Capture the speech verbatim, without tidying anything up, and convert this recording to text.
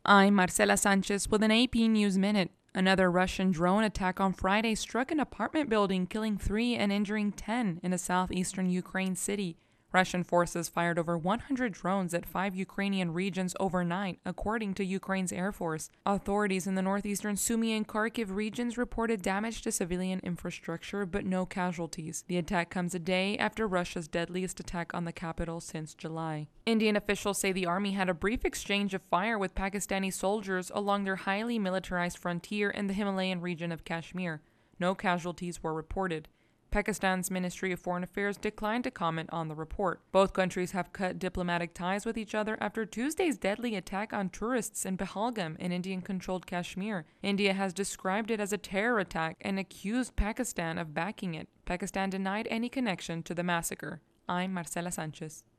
I'm Marcela Sanchez with an A P News Minute. Another Russian drone attack on Friday struck an apartment building, killing three and injuring ten in a southeastern Ukraine city. Russian forces fired over one hundred drones at five Ukrainian regions overnight, according to Ukraine's Air Force. Authorities in the northeastern Sumy and Kharkiv regions reported damage to civilian infrastructure, but no casualties. The attack comes a day after Russia's deadliest attack on the capital since July. Indian officials say the army had a brief exchange of fire with Pakistani soldiers along their highly militarized frontier in the Himalayan region of Kashmir. No casualties were reported. Pakistan's Ministry of Foreign Affairs declined to comment on the report. Both countries have cut diplomatic ties with each other after Tuesday's deadly attack on tourists in Pahalgam in Indian-controlled Kashmir. India has described it as a terror attack and accused Pakistan of backing it. Pakistan denied any connection to the massacre. I'm Marcela Sanchez.